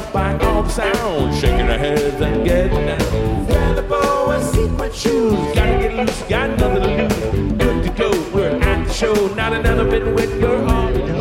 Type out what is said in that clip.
by all the sounds, shaking their heads and getting down. Feather boa sequin shoes, gotta get loose, got nothing to lose. Good to go, we're at the show, not another bit with your arm.